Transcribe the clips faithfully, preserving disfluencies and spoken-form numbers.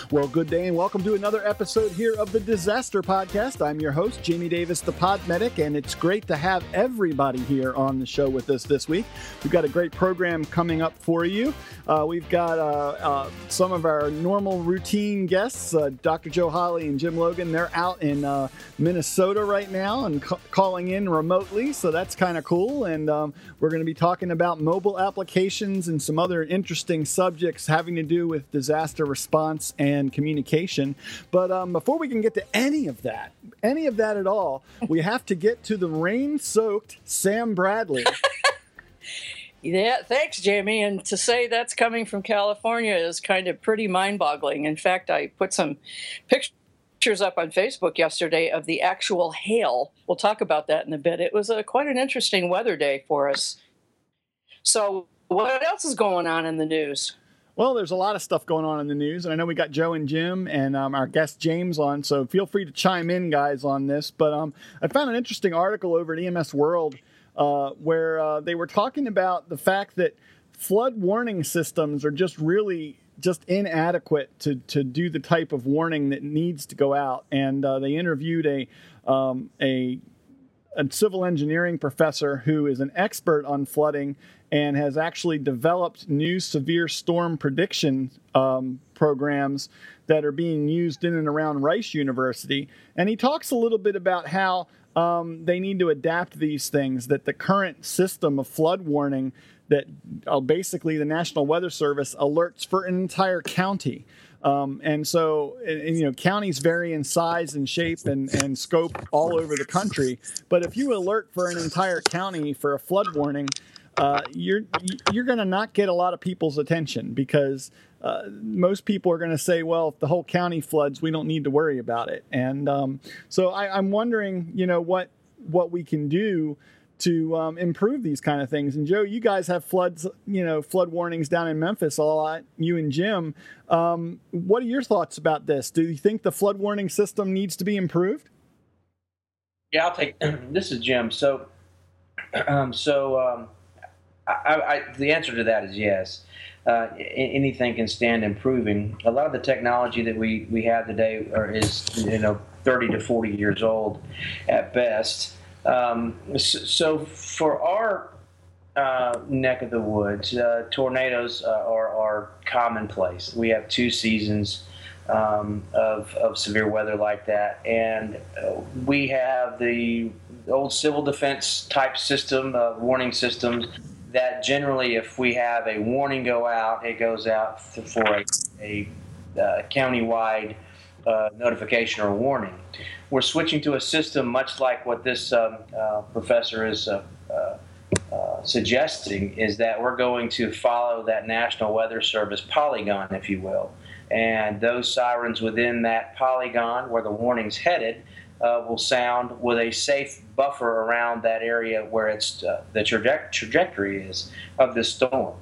Well, good day and welcome to another episode here of the Disaster Podcast. I'm your host, Jamie Davis, the Pod Medic, and it's great to have everybody here on the show with us this week. We've got a great program coming up for you. Uh, we've got uh, uh, some of our normal routine guests, uh, Doctor Joe Holly and Jim Logan. They're out in uh, Minnesota right now and ca- calling in remotely, so that's kind of cool. And um, we're going to be talking about mobile applications and some other interesting subjects having to do with disaster response and communication. But um, before we can get to any of that, any of that at all, we have to get to the rain-soaked Sam Bradley. Yeah, thanks, Jamie. And to say that's coming from California is kind of pretty mind-boggling. In fact, I put some pictures up on Facebook yesterday of the actual hail. We'll talk about that in a bit. It was a, quite an interesting weather day for us. So what else is going on in the news? Well, there's a lot of stuff going on in the news, and I know we got Joe and Jim and um, our guest James on, so feel free to chime in, guys, on this. But um, I found an interesting article over at E M S World uh, where uh, they were talking about the fact that flood warning systems are just really just inadequate to, to do the type of warning that needs to go out. And uh, they interviewed a um, a a civil engineering professor who is an expert on flooding and has actually developed new severe storm prediction um, programs that are being used in and around Rice University. And he talks a little bit about how um, they need to adapt these things, that the current system of flood warning that uh, basically the National Weather Service alerts for an entire county. Um, and so, and, and, you know, counties vary in size and shape and, and scope all over the country. But if you alert for an entire county for a flood warning, uh, you're you're going to not get a lot of people's attention because uh, most people are going to say, well, if the whole county floods, we don't need to worry about it. And um, so I, I'm wondering, you know, what what we can do to um, improve these kind of things. And Joe, you guys have floods, you know, flood warnings down in Memphis a lot, you and Jim. Um, what are your thoughts about this? Do you think the flood warning system needs to be improved? Yeah, I'll take, this is Jim. So, um, so um, I, I, the answer to that is yes. Uh, anything can stand improving. A lot of the technology that we, we have today are, is, you know, thirty to forty years old at best. Um, so for our uh, neck of the woods, uh, tornadoes uh, are, are commonplace. We have two seasons um, of, of severe weather like that, and uh, we have the old civil defense type system, uh, warning systems, that generally if we have a warning go out, it goes out for a, a uh, county-wide uh, notification or warning. We're switching to a system much like what this um, uh, professor is uh, uh, uh, suggesting, is that we're going to follow that National Weather Service polygon, if you will. And those sirens within that polygon where the warning's headed uh, will sound with a safe buffer around that area where it's uh, the traje- trajectory is of the storm.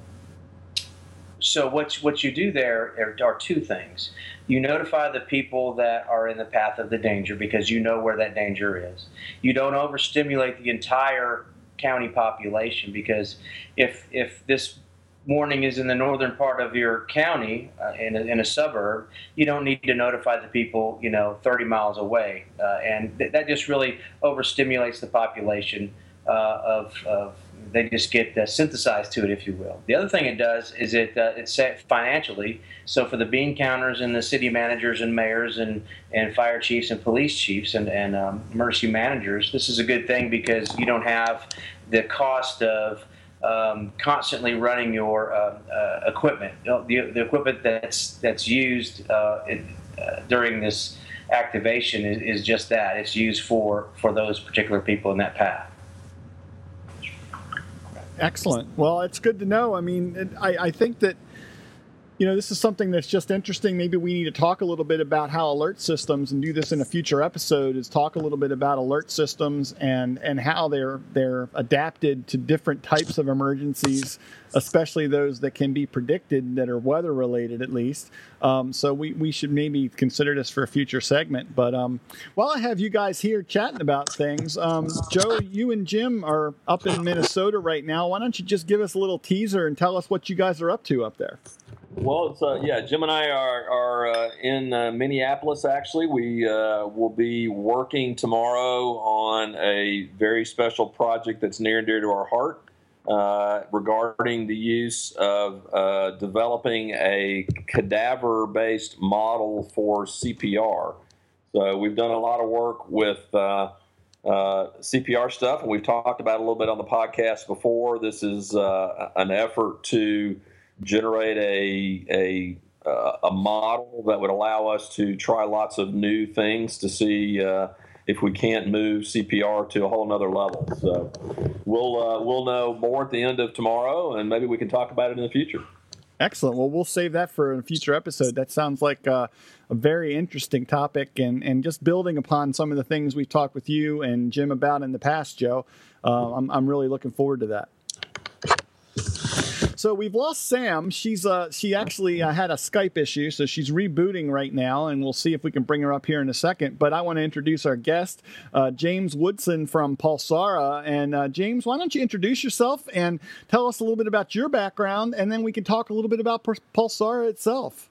So what, what you do there are, are two things. You notify the people that are in the path of the danger because you know where that danger is. You don't overstimulate the entire county population because if if this warning is in the northern part of your county uh, in, a, in a suburb, you don't need to notify the people, you know, thirty miles away. Uh, and th- that just really overstimulates the population uh, of, of they just get uh, synthesized to it, if you will. The other thing it does is it uh, it's set financially. So for the bean counters and the city managers and mayors and, and fire chiefs and police chiefs and, and um, emergency managers, this is a good thing because you don't have the cost of um, constantly running your uh, uh, equipment. The, the equipment that's that's used uh, in, uh, during this activation is, is just that. It's used for, for those particular people in that path. Excellent. Well, it's good to know. I mean, it, I, I think that, you know, this is something that's just interesting. Maybe we need to talk a little bit about how alert systems, and do this in a future episode, is talk a little bit about alert systems and, and how they're they're adapted to different types of emergencies, especially those that can be predicted that are weather related, at least. Um, so we, we should maybe consider this for a future segment. But um, while I have you guys here chatting about things, um, Joe, you and Jim are up in Minnesota right now. Why don't you just give us a little teaser and tell us what you guys are up to up there? Well, it's, uh, yeah, Jim and I are, are uh, in uh, Minneapolis, actually. We uh, will be working tomorrow on a very special project that's near and dear to our heart uh, regarding the use of uh, developing a cadaver-based model for C P R. So we've done a lot of work with uh, uh, C P R stuff, and we've talked about it a little bit on the podcast before. This is uh, an effort to generate a a uh, a model that would allow us to try lots of new things to see uh, if we can't move C P R to a whole nother level. So we'll uh, we'll know more at the end of tomorrow, and maybe we can talk about it in the future. Excellent. Well, we'll save that for a future episode. That sounds like uh, a very interesting topic, and, and just building upon some of the things we've talked with you and Jim about in the past, Joe. Uh, I'm I'm really looking forward to that. So we've lost Sam. She's uh, she actually uh, had a Skype issue, so she's rebooting right now, and we'll see if we can bring her up here in a second. But I want to introduce our guest, uh, James Woodson from Pulsara. And uh, James, why don't you introduce yourself and tell us a little bit about your background, and then we can talk a little bit about Pulsara itself.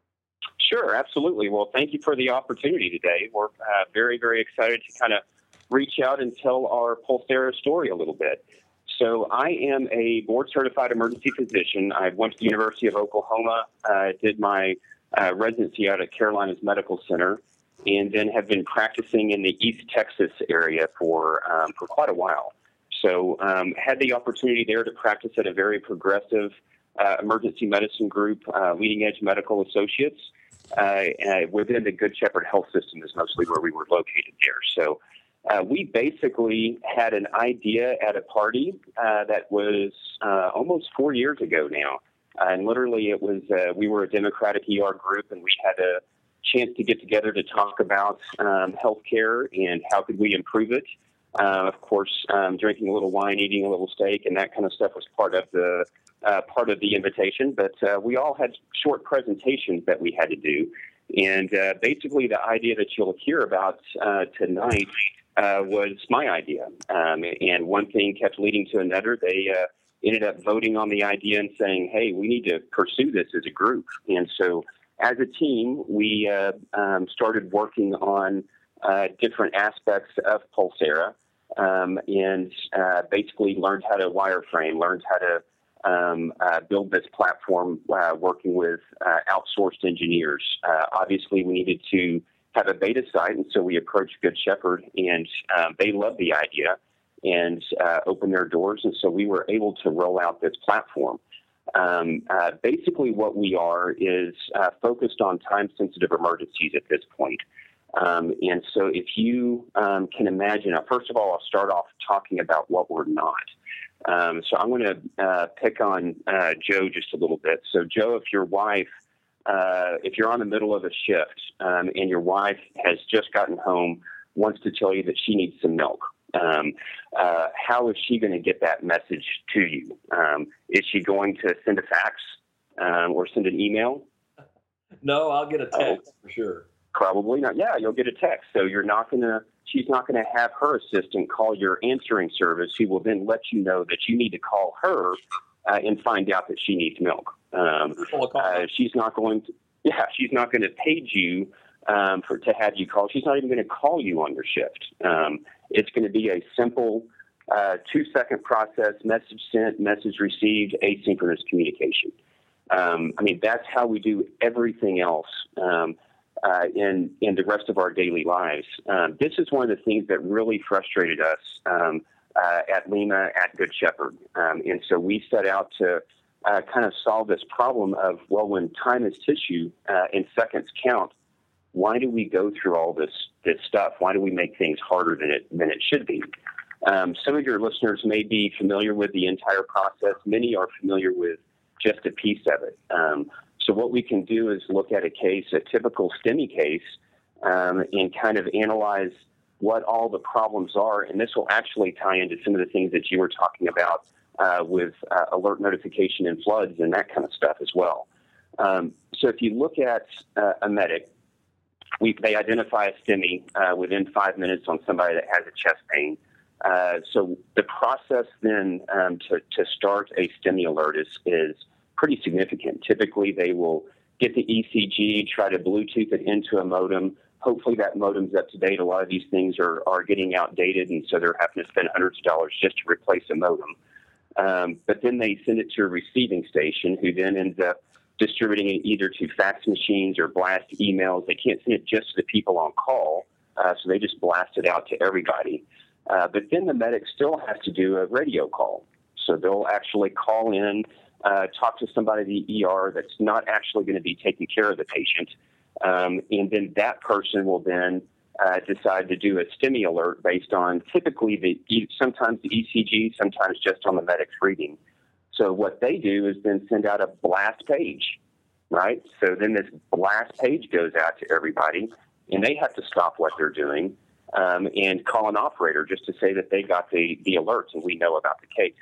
Sure, absolutely. Well, thank you for the opportunity today. We're uh, very, very excited to kind of reach out and tell our Pulsara story a little bit. So I am a board-certified emergency physician. I went to the University of Oklahoma, uh, did my uh, residency out at Carolinas Medical Center, and then have been practicing in the East Texas area for um, for quite a while. So um, had the opportunity there to practice at a very progressive uh, emergency medicine group, uh, Leading Edge Medical Associates, uh, uh, within the Good Shepherd Health System is mostly where we were located there. So Uh, we basically had an idea at a party uh, that was uh, almost four years ago now. Uh, and literally it was, uh, we were a Democratic E R group, and we had a chance to get together to talk about um, healthcare and how could we improve it. Uh, of course, um, drinking a little wine, eating a little steak, and that kind of stuff was part of the uh, part of the invitation. But uh, we all had short presentations that we had to do. And uh, basically the idea that you'll hear about uh, tonight Uh, was my idea. Um, and one thing kept leading to another. They uh, ended up voting on the idea and saying, hey, we need to pursue this as a group. And so as a team, we uh, um, started working on uh, different aspects of Pulsara um, and uh, basically learned how to wireframe, learned how to um, uh, build this platform uh, working with uh, outsourced engineers. Uh, obviously, we needed to have a beta site, and so we approached Good Shepherd, and um, they loved the idea and uh, opened their doors, and so we were able to roll out this platform. Um, uh, basically, what we are is uh, focused on time-sensitive emergencies at this point. Um, and so if you um, can imagine, uh, first of all, I'll start off talking about what we're not. Um, so I'm going to uh, pick on uh, Joe just a little bit. So, Joe, if your wife Uh, if you're on the middle of a shift um, and your wife has just gotten home, wants to tell you that she needs some milk, um, uh, how is she going to get that message to you? Um, is she going to send a fax um, or send an email? No, I'll get a text oh, for sure. Probably not. Yeah, you'll get a text. So you're not going to, she's not going to have her assistant call your answering service, who will then let you know that you need to call her uh, and find out that she needs milk. Um, uh, she's not going to, yeah, she's not going to page you um, for to have you call. She's not even going to call you on your shift. Um, it's going to be a simple uh, two-second process: message sent, message received, asynchronous communication. Um, I mean, that's how we do everything else um, uh, in in the rest of our daily lives. Um, this is one of the things that really frustrated us um, uh, at Lima at Good Shepherd, um, and so we set out to Uh, kind of solve this problem of, well, when time is tissue uh, and seconds count, why do we go through all this this stuff? Why do we make things harder than it than it should be? Um, some of your listeners may be familiar with the entire process. Many are familiar with just a piece of it. Um, so what we can do is look at a case, a typical STEMI case, um, and kind of analyze what all the problems are. And this will actually tie into some of the things that you were talking about Uh, with uh, alert notification and floods and that kind of stuff as well. Um, so if you look at uh, a medic, we, they identify a STEMI uh, within five minutes on somebody that has a chest pain. Uh, so the process then um, to, to start a STEMI alert is, is pretty significant. Typically, they will get the E C G, try to Bluetooth it into a modem. Hopefully that modem's up to date. A lot of these things are, are getting outdated, and so they're having to spend hundreds of dollars just to replace a modem. Um, but then they send it to a receiving station, who then ends up distributing it either to fax machines or blast emails. They can't send it just to the people on call, uh, so they just blast it out to everybody. Uh, but then the medic still has to do a radio call. So they'll actually call in, uh, talk to somebody at the E R that's not actually going to be taking care of the patient. Um, and then that person will then uh, decide to do a STEMI alert based on typically the sometimes the E C G, sometimes just on the medic's reading. So what they do is then send out a blast page, right? So then this blast page goes out to everybody, and they have to stop what they're doing um, and call an operator just to say that they got the, the alerts and we know about the case.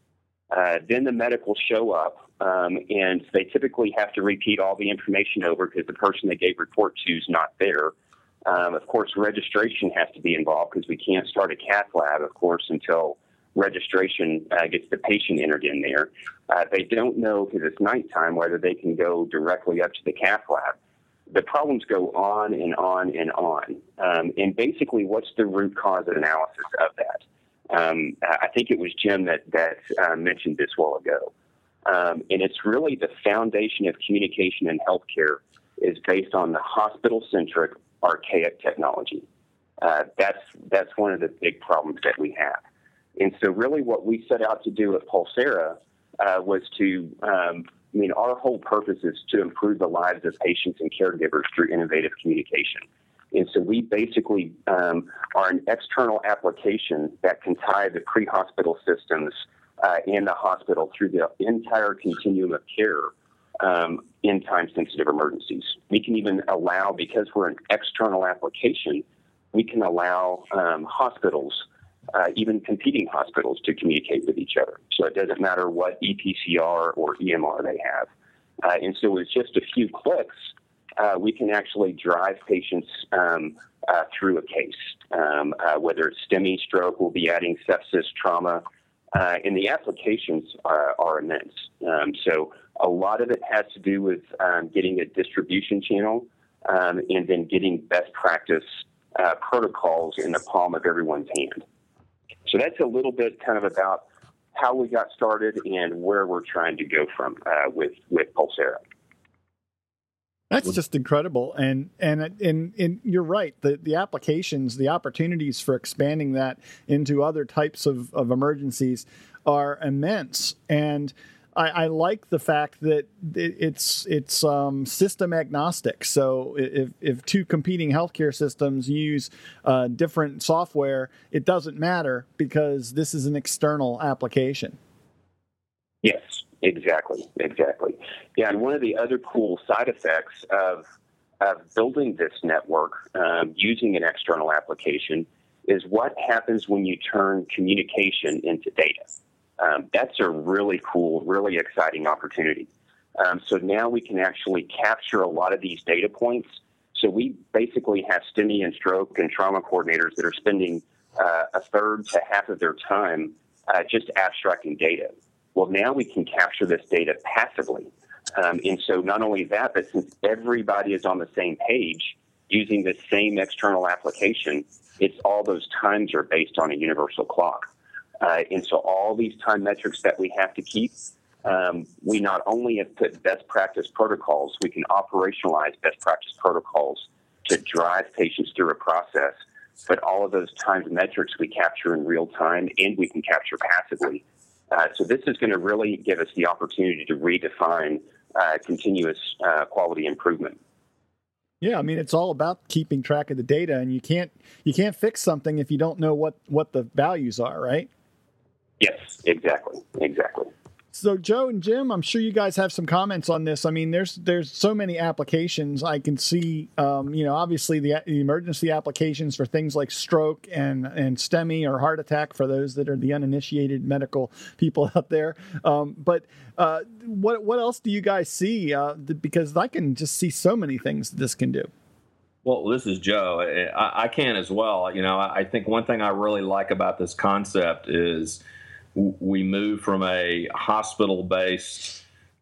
Uh, then the medic will show up, um, and they typically have to repeat all the information over because the person they gave report to is not there. Um, of course, registration has to be involved because we can't start a cath lab, of course, until registration uh, gets the patient entered in there. Uh, they don't know, because it's nighttime, whether they can go directly up to the cath lab. The problems go on and on and on. Um, and basically, what's the root cause analysis of that? Um, I think it was Jim that, that uh, mentioned this a while ago. Um, and it's really the foundation of communication in healthcare is based on the hospital-centric, archaic technology. Uh, that's, that's one of the big problems that we have. And so really what we set out to do at Pulsera uh, was to, um, I mean, our whole purpose is to improve the lives of patients and caregivers through innovative communication. And so we basically um, are an external application that can tie the pre-hospital systems uh, and the hospital through the entire continuum of care um, in time-sensitive emergencies. We can even allow, because we're an external application, we can allow um, hospitals, uh, even competing hospitals, to communicate with each other. So it doesn't matter what E P C R or E M R they have. Uh, and so with just a few clicks, Uh, we can actually drive patients um, uh, through a case, um, uh, whether it's STEMI, stroke, we'll be adding sepsis, trauma, uh, and the applications are, are immense. Um, so a lot of it has to do with um, getting a distribution channel um, and then getting best practice uh, protocols in the palm of everyone's hand. So that's a little bit kind of about how we got started and where we're trying to go from uh, with, with Pulsera. That's just incredible, and and and and you're right. The the applications, the opportunities for expanding that into other types of, of emergencies are immense. And I, I like the fact that it, it's it's um, system agnostic. So if if two competing healthcare systems use uh, different software, it doesn't matter because this is an external application. Yes. Exactly, exactly. Yeah, and one of the other cool side effects of, of building this network um, using an external application is what happens when you turn communication into data. Um, that's a really cool, really exciting opportunity. Um, so now we can actually capture a lot of these data points. So we basically have STEMI and stroke and trauma coordinators that are spending uh, a third to half of their time uh, just abstracting data. Well, now we can capture this data passively. Um, and so not only that, but since everybody is on the same page using the same external application, it's all those times are based on a universal clock. Uh, and so all these time metrics that we have to keep, um, we not only have put best practice protocols, we can operationalize best practice protocols to drive patients through a process, but all of those timed metrics we capture in real time and we can capture passively. Uh, so this is going to really give us the opportunity to redefine uh, continuous uh, quality improvement. Yeah, I mean, it's all about keeping track of the data, and you can't you can't fix something if you don't know what, what the values are, right? Yes, exactly, exactly. So, Joe and Jim, I'm sure you guys have some comments on this. I mean, there's there's so many applications I can see. Um, you know, obviously the, the emergency applications for things like stroke and and STEMI or heart attack for those that are the uninitiated medical people out there. Um, but uh, what what else do you guys see? Uh, because I can just see so many things this can do. Well, this is Joe. I, I can as well. You know, I think one thing I really like about this concept is we move from a hospital-based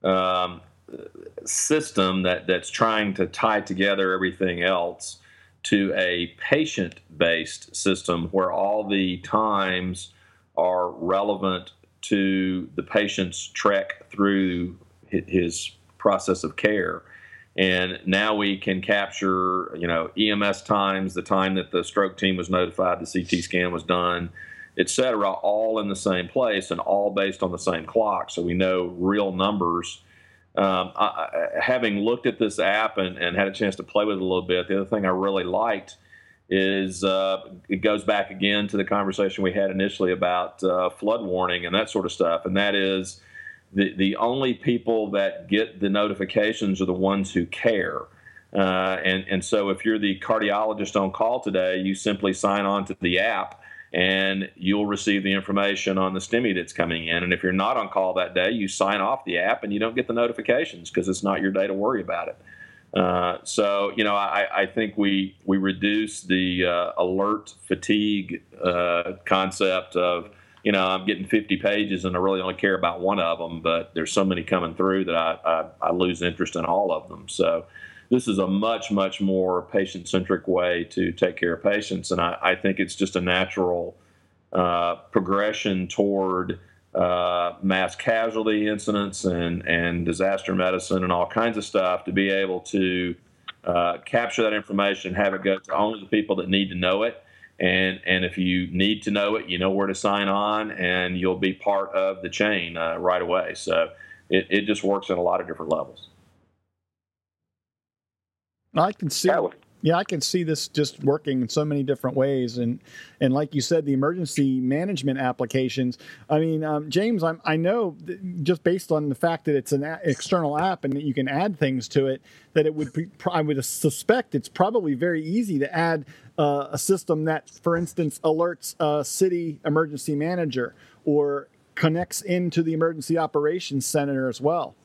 um, system that, that's trying to tie together everything else to a patient-based system where all the times are relevant to the patient's trek through his process of care. And now we can capture, you know, E M S times, the time that the stroke team was notified, the C T scan was done, et cetera, all in the same place and all based on the same clock. So we know real numbers. Um, I, having looked at this app and, and had a chance to play with it a little bit, the other thing I really liked is uh, it goes back again to the conversation we had initially about uh, flood warning and that sort of stuff. And that is the, the only people that get the notifications are the ones who care. Uh, and, and so if you're the cardiologist on call today, you simply sign on to the app and you'll receive the information on the STEMI that's coming in. And if you're not on call that day, you sign off the app and you don't get the notifications because it's not your day to worry about it. Uh, so, you know, I, I think we we reduce the uh, alert fatigue uh, concept of, you know, I'm getting fifty pages and I really only care about one of them, but there's so many coming through that I, I, I lose interest in all of them. So this is a much, much more patient-centric way to take care of patients, and I, I think it's just a natural uh, progression toward uh, mass casualty incidents and, and disaster medicine and all kinds of stuff to be able to uh, capture that information, have it go to only the people that need to know it, and, and if you need to know it, you know where to sign on, and you'll be part of the chain uh, right away. So it, it just works at a lot of different levels. I can see, yeah, I can see this just working in so many different ways, and and like you said, the emergency management applications. I mean, um, James, I'm, I know just based on the fact that it's an a- external app and that you can add things to it, that it would. Be, I would suspect it's probably very easy to add uh, a system that, for instance, alerts a city emergency manager or connects into the emergency operations center as well.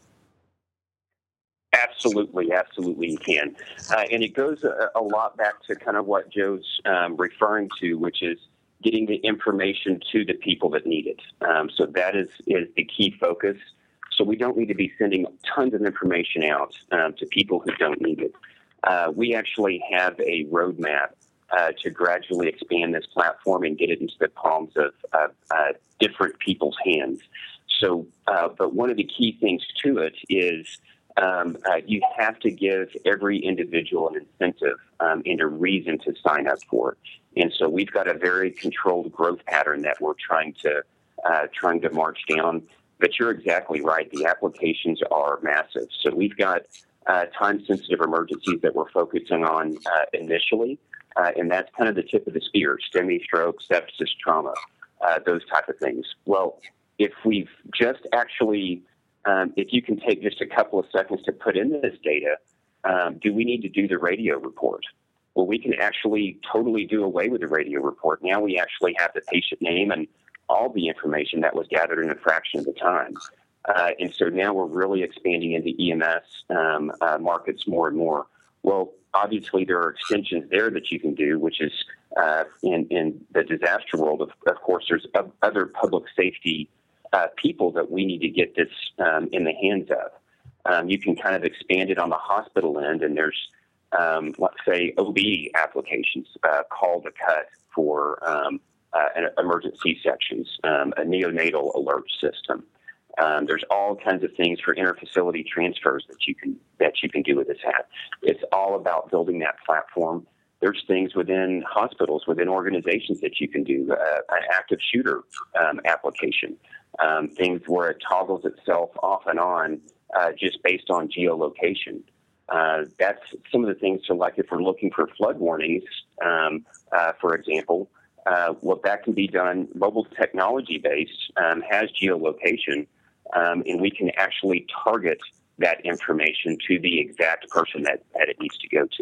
Absolutely, absolutely you can. Uh, and it goes a, a lot back to kind of what Joe's um, referring to, which is getting the information to the people that need it. Um, so that is, is the key focus. So we don't need to be sending tons of information out um, to people who don't need it. Uh, we actually have a roadmap uh, to gradually expand this platform and get it into the palms of uh, uh, different people's hands. So, uh, but one of the key things to it is Um, uh, you have to give every individual an incentive um, and a reason to sign up for it. And so we've got a very controlled growth pattern that we're trying to uh, trying to march down. But you're exactly right. The applications are massive. So we've got uh, time-sensitive emergencies that we're focusing on uh, initially, uh, and that's kind of the tip of the spear: STEMI, stroke, sepsis, trauma, uh, those type of things. Well, if we've just actually Um, if you can take just a couple of seconds to put in this data, um, do we need to do the radio report? Well, we can actually totally do away with the radio report. Now we actually have the patient name and all the information that was gathered in a fraction of the time. Uh, and so now we're really expanding into E M S um, uh, markets more and more. Well, obviously there are extensions there that you can do, which is uh, in, in the disaster world, of, of course, there's other public safety Uh, people that we need to get this um, in the hands of. Um, you can kind of expand it on the hospital end, and there's, um, let's say, O B applications, uh, call to cut for um, uh, emergency sections, um, a neonatal alert system. Um, there's all kinds of things for interfacility transfers that you can that you can do with this app. It's all about building that platform. There's things within hospitals, within organizations that you can do, uh, an active shooter um, application. Um, things where it toggles itself off and on uh, just based on geolocation. Uh, that's some of the things. So like if we're looking for flood warnings, um, uh, for example, uh, well, that can be done mobile technology based, um, has geolocation, um, and we can actually target that information to the exact person that, that it needs to go to.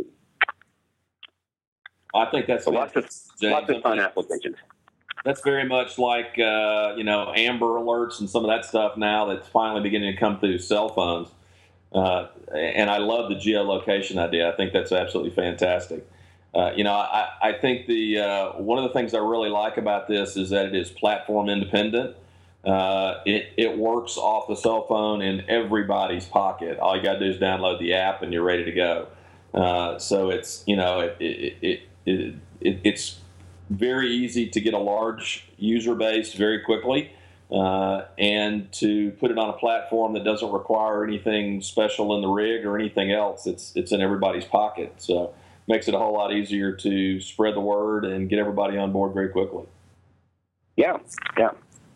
I think that's so lots of, lots of fun applications. That's very much like, uh, you know, Amber Alerts and some of that stuff now that's finally beginning to come through cell phones. Uh, and I love the geolocation idea. I think that's absolutely fantastic. Uh, you know, I, I think the uh, one of the things I really like about this is that it is platform independent. Uh, it, it works off the cell phone in everybody's pocket. All you got to do is download the app and you're ready to go. Uh, so it's, you know, it, it, it, it, it, it's very easy to get a large user base very quickly, uh, and to put it on a platform that doesn't require anything special in the rig or anything else. It's, it's in everybody's pocket. So it makes it a whole lot easier to spread the word and get everybody on board very quickly. Yeah, yeah.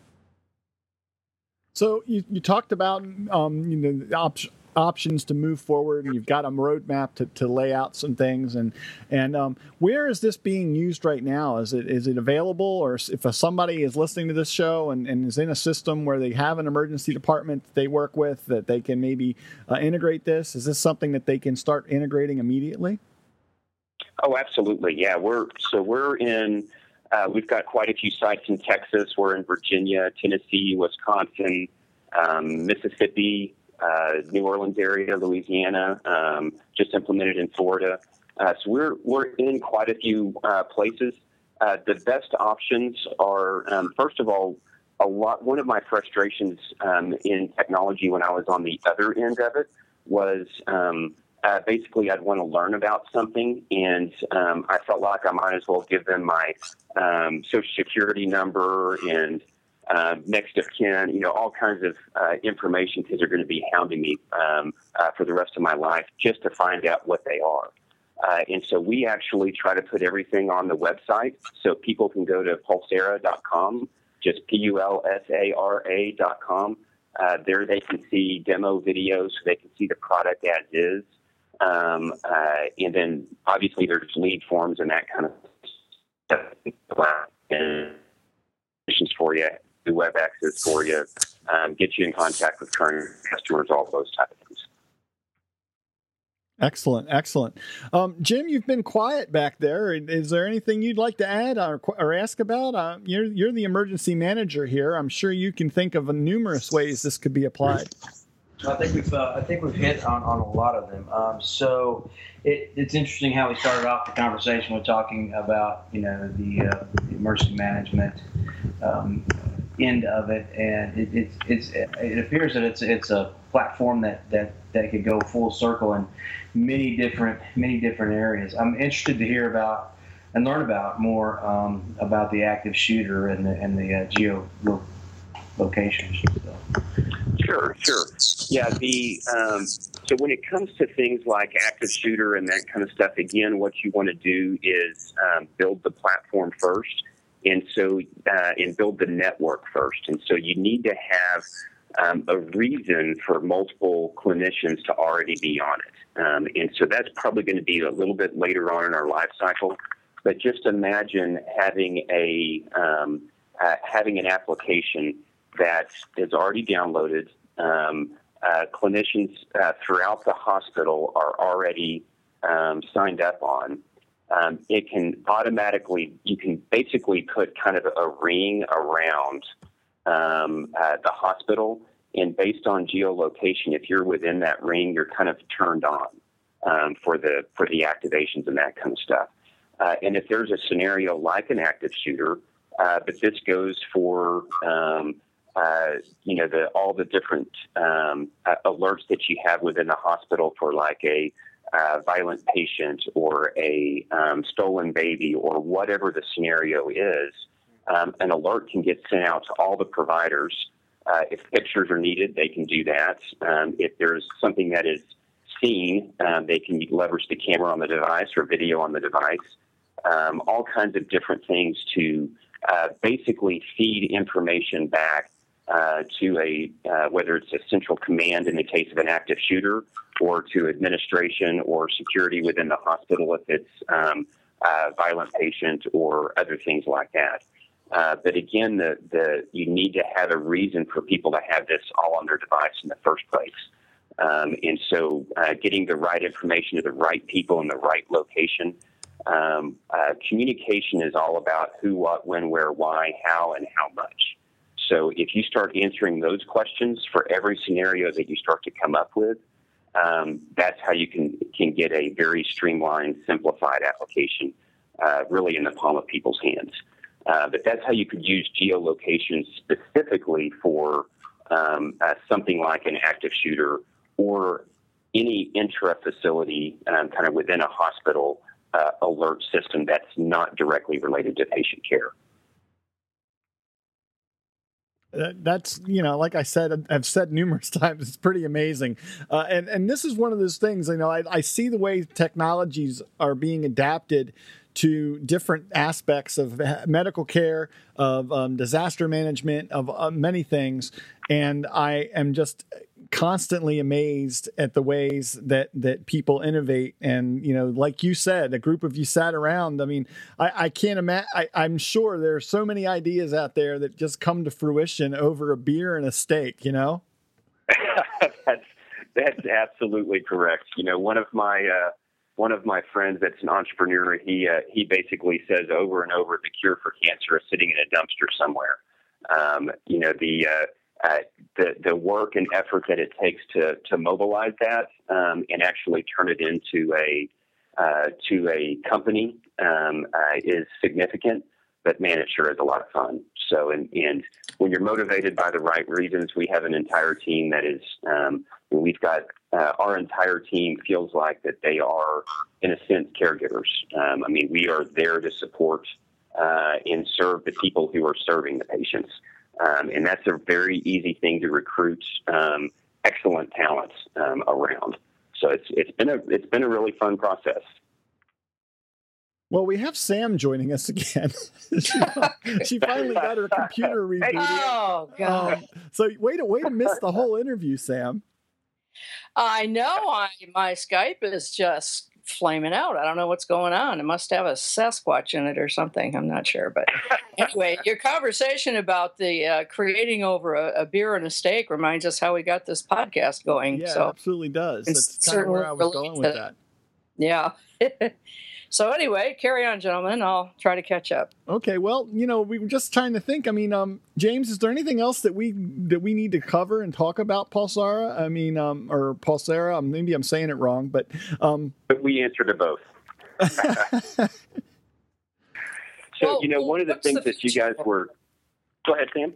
So you, you talked about um, you know the op- options to move forward, and you've got a roadmap to, to lay out some things. And and um, where is this being used right now? Is it is it available, or if somebody is listening to this show and, and is in a system where they have an emergency department that they work with, that they can maybe uh, integrate this? Is this something that they can start integrating immediately? Oh, absolutely. Yeah, we're so we're in. Uh, we've got quite a few sites in Texas. We're in Virginia, Tennessee, Wisconsin, um, Mississippi, uh, New Orleans area, Louisiana. Um, just implemented in Florida. Uh, so we're we're in quite a few uh, places. Uh, the best options are, um, first of all, a lot. One of my frustrations um, in technology when I was on the other end of it was. Um, Uh, basically, I'd want to learn about something, and um, I felt like I might as well give them my um, social security number and uh, next of kin, you know, all kinds of uh, information, because they're going to be hounding me um, uh, for the rest of my life just to find out what they are. Uh, and so we actually try to put everything on the website, so people can go to pulsara dot com, just P U L S A R A dot com. Uh, there they can see demo videos, so they can see the product as is. Um, uh, and then obviously there's lead forms and that kind of stuff, and for you, do web access for you, um, get you in contact with current customers, all those type of things. Excellent, excellent. Um, Jim, you've been quiet back there. Is there anything you'd like to add or, or ask about? Uh, you're, you're the emergency manager here. I'm sure you can think of numerous ways this could be applied. I think we've uh, I think we've hit on, on a lot of them. Um, so it, it's interesting how we started off the conversation with talking about you know the, uh, the emergency management um, end of it, and it, it, it's it appears that it's it's a platform that, that, that could go full circle in many different many different areas. I'm interested to hear about and learn about more um, about the active shooter and the and the uh, geo locations. So. Sure, sure. Yeah, the um, so when it comes to things like active shooter and that kind of stuff, again, what you want to do is um, build the platform first, and so uh, and build the network first. And so you need to have um, a reason for multiple clinicians to already be on it. Um, and so that's probably going to be a little bit later on in our life cycle. But just imagine having a um, uh, having an application that is already downloaded. Um, uh, clinicians uh, throughout the hospital are already um, signed up on. Um, it can automatically, you can basically put kind of a ring around um, uh, the hospital, and based on geolocation, if you're within that ring, you're kind of turned on um, for the for the activations and that kind of stuff. Uh, and if there's a scenario like an active shooter, uh, but this goes for um, Uh, you know, the, all the different um, uh, alerts that you have within the hospital for like a uh, violent patient or a um, stolen baby or whatever the scenario is, um, an alert can get sent out to all the providers. Uh, if pictures are needed, they can do that. Um, if there's something that is seen, um, they can leverage the camera on the device or video on the device. Um, all kinds of different things to uh, basically feed information back Uh, to a uh, whether it's a central command in the case of an active shooter, or to administration or security within the hospital if it's um, a violent patient or other things like that. Uh, but again, the, the you need to have a reason for people to have this all on their device in the first place. Um, and so uh, getting the right information to the right people in the right location. Um, uh, communication is all about who, what, when, where, why, how, and how much. So if you start answering those questions for every scenario that you start to come up with, um, that's how you can, can get a very streamlined, simplified application uh, really in the palm of people's hands. Uh, but that's how you could use geolocation specifically for um, uh, something like an active shooter or any intra-facility um, kind of within a hospital uh, alert system that's not directly related to patient care. That's, you know, like I said, I've said numerous times, it's pretty amazing. Uh, and, and this is one of those things, you know, I, I see the way technologies are being adapted to different aspects of medical care, of um, disaster management, of uh, many things. And I am just constantly amazed at the ways that, that people innovate. And, you know, like you said, a group of you sat around. I mean, I, I can't imagine, I'm sure there are so many ideas out there that just come to fruition over a beer and a steak, you know? that's, that's absolutely correct. You know, one of my, uh, one of my friends that's an entrepreneur, he, uh, he basically says over and over, the cure for cancer is sitting in a dumpster somewhere. Um, you know, the, uh, Uh, the the work and effort that it takes to to mobilize that um, and actually turn it into a uh, to a company um, uh, is significant. But man, it sure is a lot of fun. So, and and when you're motivated by the right reasons, we have an entire team that is. Um, we've got uh, our entire team feels like that they are, in a sense, caregivers. Um, I mean, we are there to support uh, and serve the people who are serving the patients. Um, and that's a very easy thing to recruit um, excellent talent um, around. So it's it's been a it's been a really fun process. Well, we have Sam joining us again. she, she finally got her computer rebooted. Oh God! Um, so way to way to miss the whole interview, Sam. I know. I my Skype is just flaming out. I don't know what's going on. It must have a Sasquatch in it or something. I'm not sure. But anyway, your conversation about the uh, creating over a, a beer and a steak reminds us how we got this podcast going. Yeah, so it absolutely does. That's kind of where I was going with that. Yeah. So anyway, carry on, gentlemen. I'll try to catch up. Okay. Well, you know, we were just trying to think. I mean, um, James, is there anything else that we that we need to cover and talk about Pulsara? I mean, um, or Pulsara? Maybe I'm saying it wrong, but um, but we answer to both. So well, you know, one of the things the that you guys were. Go ahead, Sam.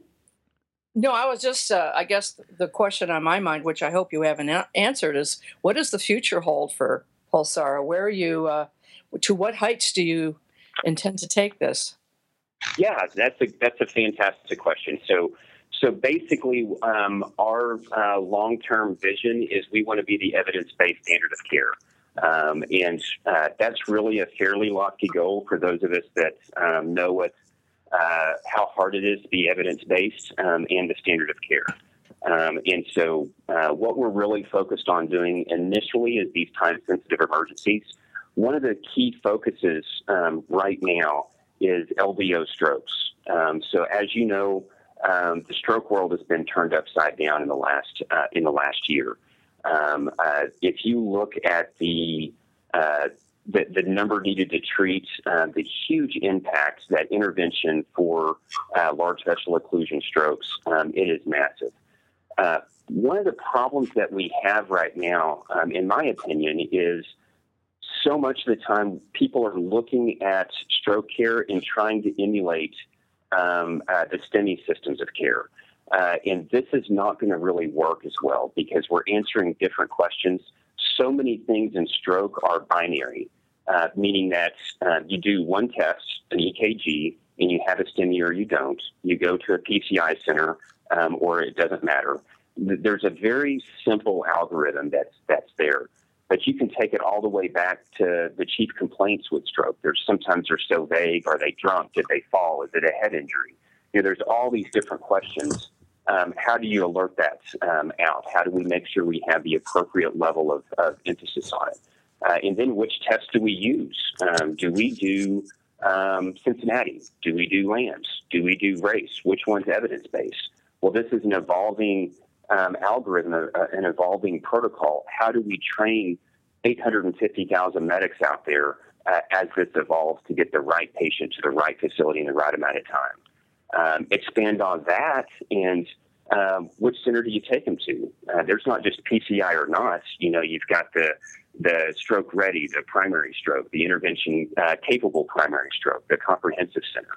No, I was just, uh, I guess the question on my mind, which I hope you haven't a- answered, is what does the future hold for Pulsara? Where are you? Uh, to what heights do you intend to take this? Yeah, that's a that's a fantastic question. So, so basically, um, our uh, long-term vision is we want to be the evidence-based standard of care, um, and uh, that's really a fairly lofty goal for those of us that um, know what uh, how hard it is to be evidence-based um, and the standard of care. Um, and so, uh, what we're really focused on doing initially is these time-sensitive emergencies. One of the key focuses um, right now is L V O strokes. Um, so, as you know, um, the stroke world has been turned upside down in the last uh, in the last year. Um, uh, if you look at the, uh, the the number needed to treat, uh, the huge impact that intervention for uh, large vessel occlusion strokes, um, it is massive. Uh, one of the problems that we have right now, um, in my opinion, is so much of the time people are looking at stroke care and trying to emulate um, uh, the STEMI systems of care. Uh, and this is not going to really work as well because we're answering different questions. So many things in stroke are binary, uh, meaning that uh, you do one test, an E K G, and you have a STEMI or you don't. You go to a P C I center um, or it doesn't matter. There's a very simple algorithm that's that's there. But you can take it all the way back to the chief complaints with stroke. There's sometimes they're so vague. Are they drunk? Did they fall? Is it a head injury? You know, there's all these different questions. Um, how do you alert that um, out? How do we make sure we have the appropriate level of, of emphasis on it? Uh, and then which tests do we use? Um, do we do um, Cincinnati? Do we do LAMS? Do we do RACE? Which one's evidence-based? Well, this is an evolving Um, algorithm, uh, an evolving protocol. How do we train eight hundred fifty thousand medics out there uh, as this evolves to get the right patient to the right facility in the right amount of time? Um, expand on that, and um, which center do you take them to? Uh, there's not just P C I or not. You know, you've got the the stroke ready, the primary stroke, the intervention uh, capable primary stroke, the comprehensive center.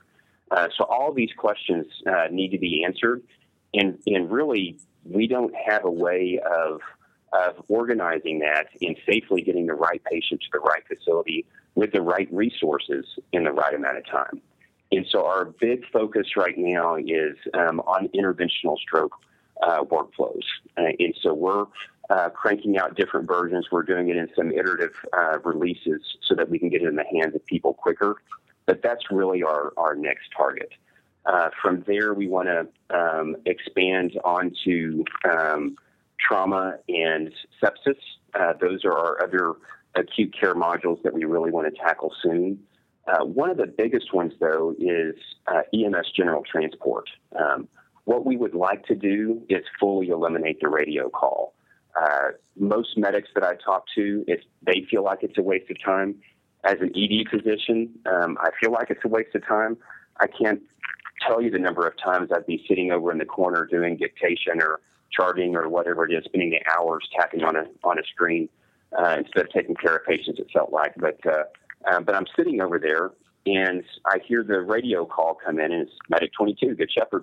Uh, so all these questions uh, need to be answered, and and really we don't have a way of of organizing that and safely getting the right patient to the right facility with the right resources in the right amount of time. And so our big focus right now is um, on interventional stroke uh, workflows. Uh, and so we're uh, cranking out different versions. We're doing it in some iterative uh, releases so that we can get it in the hands of people quicker. But that's really our, our next target. Uh, from there, we want to um, expand onto um, trauma and sepsis. Uh, those are our other acute care modules that we really want to tackle soon. Uh, one of the biggest ones, though, is uh, E M S general transport. Um, what we would like to do is fully eliminate the radio call. Uh, most medics that I talk to, if they feel like it's a waste of time. As an E D physician, um, I feel like it's a waste of time. I can't tell you the number of times I'd be sitting over in the corner doing dictation or charting or whatever it is, spending the hours tapping on a on a screen uh, instead of taking care of patients, it felt like. But uh, uh, but I'm sitting over there, and I hear the radio call come in, and it's Medic twenty-two, Good Shepherd.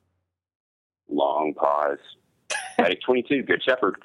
Long pause. Medic twenty-two, Good Shepherd.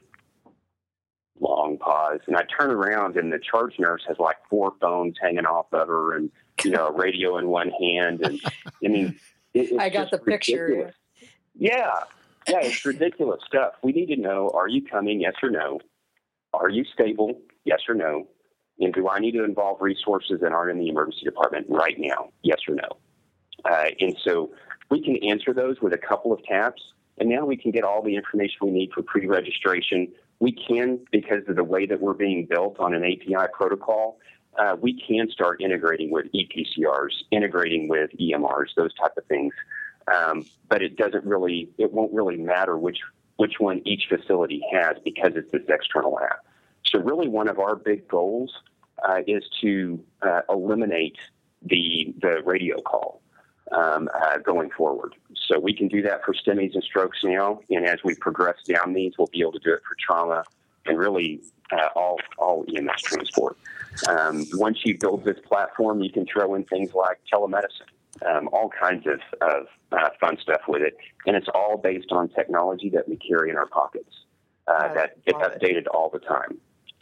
Long pause. And I turn around, and the charge nurse has like four phones hanging off of her and, you know, a radio in one hand. And I mean, it, it's I got the ridiculous. picture. Yeah. Yeah, it's ridiculous stuff. We need to know, are you coming? Yes or no? Are you stable? Yes or no? And do I need to involve resources that aren't in the emergency department right now? Yes or no? Uh, and so we can answer those with a couple of taps, and now we can get all the information we need for pre-registration. We can, because of the way that we're being built on an A P I protocol, uh, we can start integrating with E P C Rs, integrating with E M Rs, those type of things. Um, but it doesn't really, it won't really matter which which one each facility has because it's this external app. So really one of our big goals uh, is to uh, eliminate the the radio call um, uh, going forward. So we can do that for STEMIs and strokes now, and as we progress down these, we'll be able to do it for trauma and really uh, all all E M S transport. Um, once you build this platform, you can throw in things like telemedicine. Um, all kinds of, of uh, fun stuff with it. And it's all based on technology that we carry in our pockets uh, that get updated all the time.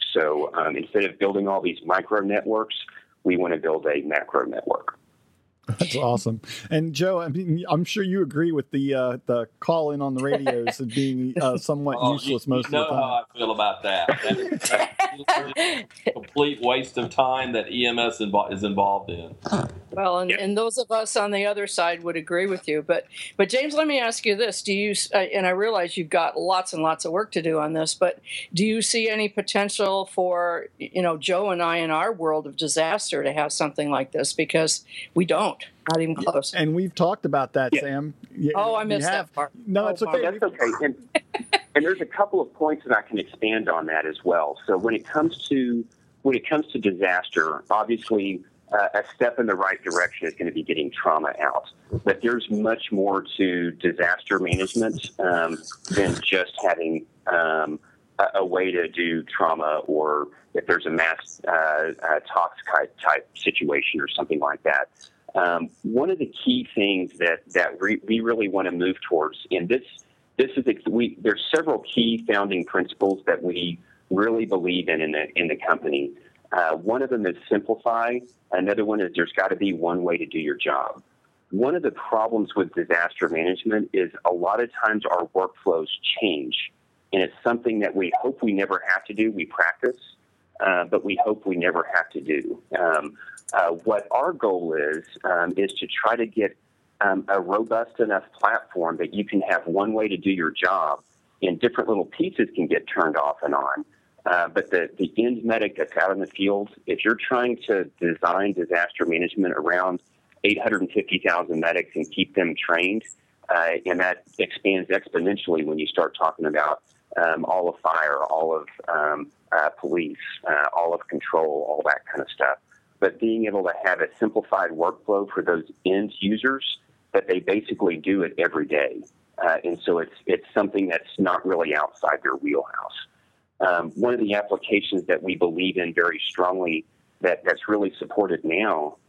So um, instead of building all these micro networks, we want to build a macro network. That's awesome. And Joe, I mean, I'm sure you agree with the uh, the call in on the radios as being uh, somewhat oh, useless you, most you know of the time. how I feel about that. That is, that is a complete waste of time that E M S invo- is involved in. Well, and, and those of us on the other side would agree with you. But, but James, let me ask you this. Do you, uh, and I realize you've got lots and lots of work to do on this, but do you see any potential for, you know, Joe and I in our world of disaster to have something like this? Because we don't, not even close. And we've talked about that, Yeah. Sam. Yeah, Oh, I we missed have. that part. No, Oh, it's okay. That's okay. And, and there's a couple of points that I can expand on that as well. So when it comes to when it comes to disaster, obviously uh, a step in the right direction is going to be getting trauma out. But there's much more to disaster management um, than just having um, a, a way to do trauma, or if there's a mass uh, uh, tox type, type situation or something like that. Um, one of the key things that that we, we really want to move towards, and this this is we there's several key founding principles that we really believe in in the in the company. Uh, one of them is simplify. Another one is there's got to be one way to do your job. One of the problems with disaster management is a lot of times our workflows change, and it's something that we hope we never have to do. We practice, uh, but we hope we never have to do. Um, uh, what our goal is um, is to try to get um, a robust enough platform that you can have one way to do your job, and different little pieces can get turned off and on. Uh, but the, the end medic that's out in the field, if you're trying to design disaster management around eight hundred fifty thousand medics and keep them trained, uh, and that expands exponentially when you start talking about um, all of fire, all of um, uh, police, uh, all of control, all that kind of stuff. But being able to have a simplified workflow for those end users that they basically do it every day. Uh, and so it's it's something that's not really outside their wheelhouse. Um, one of the applications that we believe in very strongly that, that's really supported now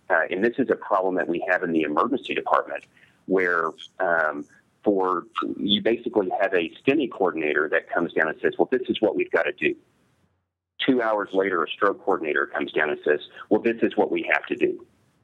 Uh, and this is a problem that we have in the emergency department, where um, for you basically have a STEMI coordinator that comes down and says, well, this is what we've got to do. Two hours later, a stroke coordinator comes down and says, well, this is what we have to do.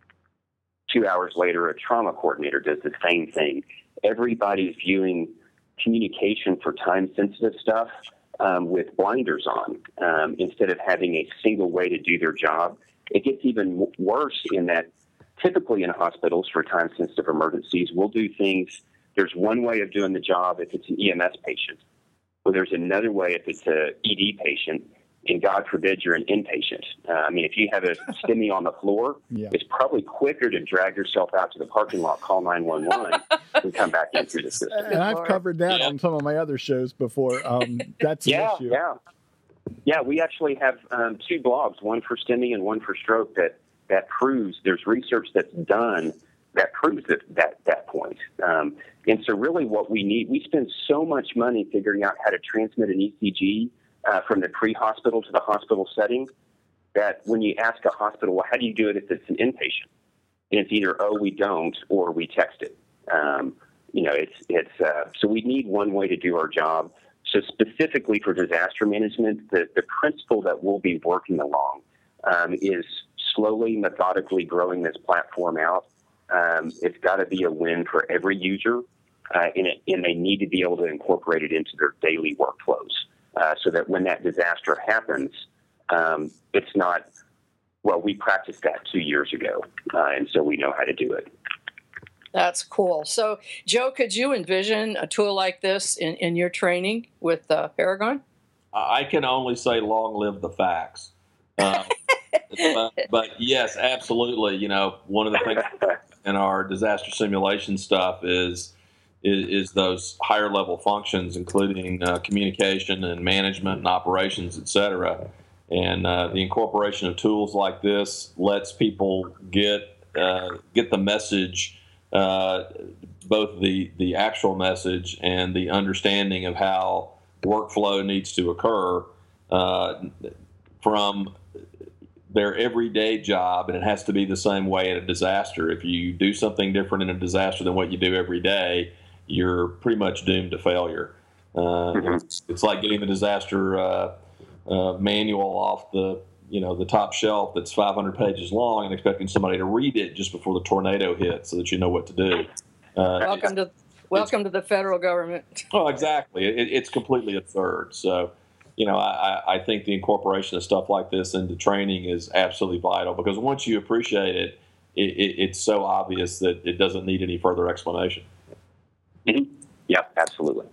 Two hours later, a trauma coordinator does the same thing. Everybody's viewing communication for time-sensitive stuff um, with blinders on um, instead of having a single way to do their job. It gets even worse in that typically in hospitals for time-sensitive emergencies, we'll do things. There's one way of doing the job if it's an E M S patient. Well, there's another way if it's a E D patient. And God forbid you're an inpatient. Uh, I mean, if you have a STEMI on the floor, yeah. it's probably quicker to drag yourself out to the parking lot, call nine one one, and come back in through the system. And I've covered that yeah. on some of my other shows before. Um, that's yeah, an issue. Yeah, yeah. We actually have um, two blogs, one for STEMI and one for stroke, that, that proves there's research that's done that proves that, that, that point. Um, and so really what we need, we spend so much money figuring out how to transmit an E C G Uh, from the pre-hospital to the hospital setting, that when you ask a hospital, well, how do you do it if it's an inpatient? And it's either, oh, we don't, or we text it. Um, you know, it's, it's, uh, so we need one way to do our job. So specifically for disaster management, the, the principle that we'll be working along um, is slowly, methodically growing this platform out. Um, it's got to be a win for every user, uh, and, it, and they need to be able to incorporate it into their daily workflows. Uh, so that when that disaster happens, um, it's not, well, we practiced that two years ago, uh, and so we know how to do it. That's cool. So, Joe, could you envision a tool like this in, in your training with uh, Paragon? I can only say long live the facts. Uh, but, but, yes, absolutely. You know, one of the things in our disaster simulation stuff is Is, is those higher level functions, including uh, communication and management and operations, et cetera. And uh, the incorporation of tools like this lets people get uh, get the message, uh, both the, the actual message and the understanding of how workflow needs to occur uh, from their everyday job, and it has to be the same way in a disaster. If you do something different in a disaster than what you do every day, you're pretty much doomed to failure. Uh, mm-hmm. it's, it's like getting the disaster uh, uh, manual off the, you know, the top shelf that's five hundred pages long and expecting somebody to read it just before the tornado hits so that you know what to do. Uh, welcome to welcome to the federal government. Oh, exactly. It, it's completely absurd. So, you know, I, I think the incorporation of stuff like this into training is absolutely vital, because once you appreciate it, it, it it's so obvious that it doesn't need any further explanation. Mm-hmm. Yeah, absolutely.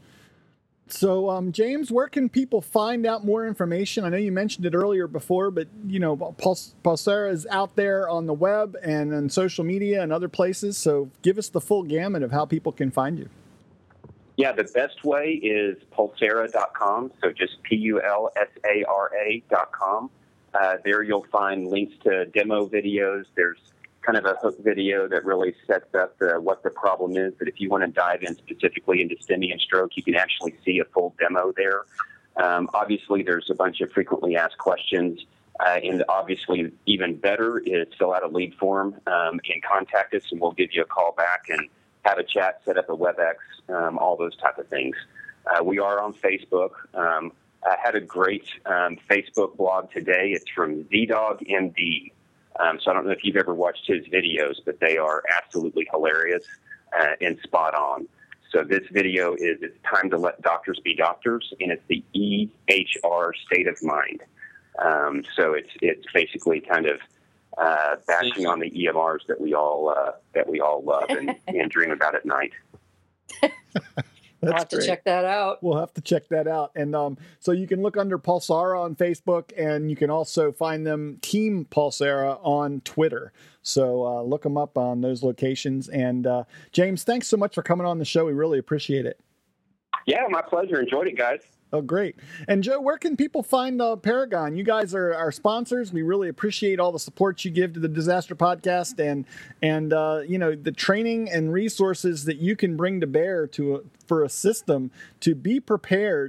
So, um, James, where can people find out more information? I know you mentioned it earlier before, but, you know, Puls- Pulsera is out there on the web and on social media and other places. So give us the full gamut of how people can find you. Yeah, the best way is pulsera dot com. So just P U L S A R A dot com. Uh, there you'll find links to demo videos. There's kind of a hook video that really sets up the, what the problem is. But if you want to dive in specifically into STEMI and stroke, you can actually see a full demo there. Um, obviously, there's a bunch of frequently asked questions. Uh, and obviously, even better is fill out a lead form um, and contact us, and we'll give you a call back and have a chat, set up a WebEx, um, all those type of things. Uh, we are on Facebook. Um, I had a great um, Facebook blog today. It's from Z Dog M D. Um, so I don't know if you've ever watched his videos, but they are absolutely hilarious uh, and spot on. So this video is It's Time to Let Doctors Be Doctors, and it's the E H R state of mind. Um, so it's it's basically kind of uh, bashing on the E M Rs that we all uh, that we all love and, and dream about at night. We'll have to great. check that out. We'll have to check that out. And um, so you can look under Pulsera on Facebook, and you can also find them Team Pulsera on Twitter. So uh, look them up on those locations. And uh, James, thanks so much for coming on the show. We really appreciate it. Yeah, my pleasure. Enjoyed it, guys. Oh, great. And Joe, where can people find uh, Paragon? You guys are our sponsors. We really appreciate all the support you give to the Disaster Podcast, and and uh, you know, the training and resources that you can bring to bear to a, for a system to be prepared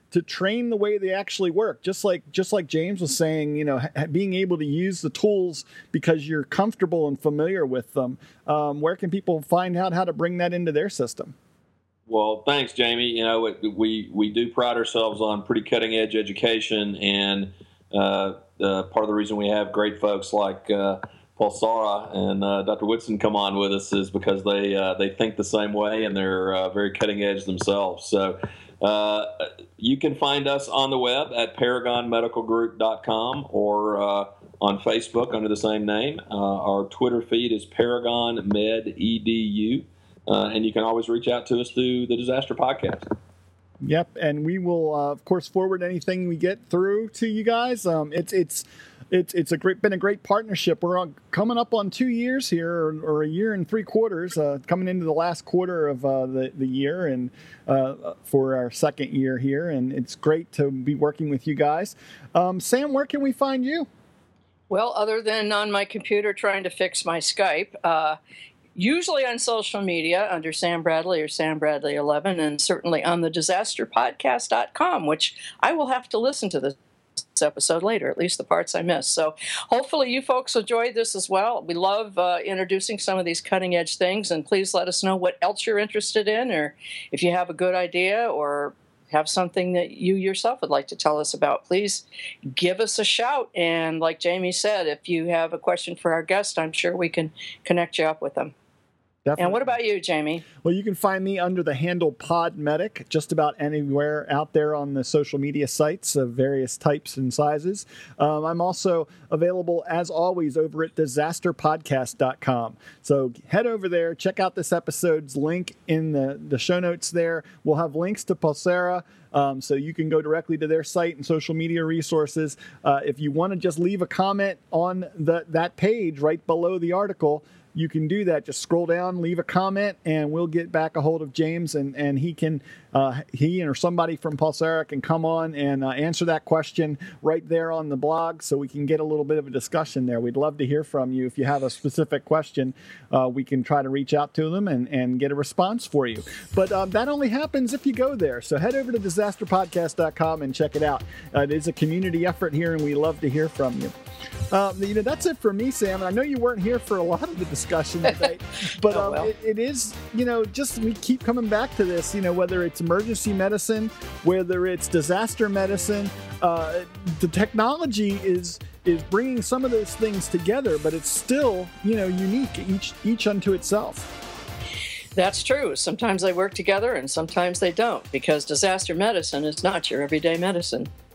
to train the way they actually work. Just like just like James was saying, you know, ha- being able to use the tools because you're comfortable and familiar with them. Um, where can people find out how to bring that into their system? Well, thanks, Jamie. You know, it, we we do pride ourselves on pretty cutting edge education, and uh, uh, part of the reason we have great folks like uh, Pulsara and uh, Doctor Whitson come on with us is because they uh, they think the same way, and they're uh, very cutting edge themselves. So uh, you can find us on the web at paragon medical group dot com or uh, on Facebook under the same name. Uh, our Twitter feed is Paragon Med E D U, uh, and you can always reach out to us through the Disaster Podcast. Yep, and we will, uh, of course, forward anything we get through to you guys. Um, it's it's it's it's a great been a great partnership. We're on, coming up on two years here, or, or a year and three quarters, uh, coming into the last quarter of uh, the the year, and uh, for our second year here. And it's great to be working with you guys. Um, Sam, where can we find you? Well, other than on my computer trying to fix my Skype. Uh, Usually on social media under Sam Bradley or Sam Bradley eleven, and certainly on the disaster podcast dot com, which I will have to listen to this episode later, at least the parts I missed. So hopefully you folks enjoyed this as well. We love uh, introducing some of these cutting edge things, and please let us know what else you're interested in, or if you have a good idea or have something that you yourself would like to tell us about, please give us a shout. And like Jamie said, if you have a question for our guest, I'm sure we can connect you up with them. Definitely. And what about you, Jamie? Well, you can find me under the handle PodMedic just about anywhere out there on the social media sites of various types and sizes. Um, I'm also available, as always, over at disaster podcast dot com. So head over there, check out this episode's link in the, the show notes there. We'll have links to Pulsara, um, so you can go directly to their site and social media resources. Uh, if you want to just leave a comment on the, that page right below the article, you can do that. Just scroll down, leave a comment, and we'll get back a hold of James, and, and he can, uh, he or somebody from Pulsara can come on and uh, answer that question right there on the blog, so we can get a little bit of a discussion there. We'd love to hear from you. If you have a specific question, uh, we can try to reach out to them and, and get a response for you. But um, that only happens if you go there. So head over to disaster podcast dot com and check it out. Uh, it is a community effort here, and we love to hear from you. Um, you know, that's it for me, Sam. And I know you weren't here for a lot of the discussion today, but oh, um, well. it, it is, you know, just we keep coming back to this, you know, whether it's emergency medicine, whether it's disaster medicine, uh, the technology is is bringing some of those things together, but it's still, you know, unique, each each unto itself. That's true. Sometimes they work together and sometimes they don't, because disaster medicine is not your everyday medicine.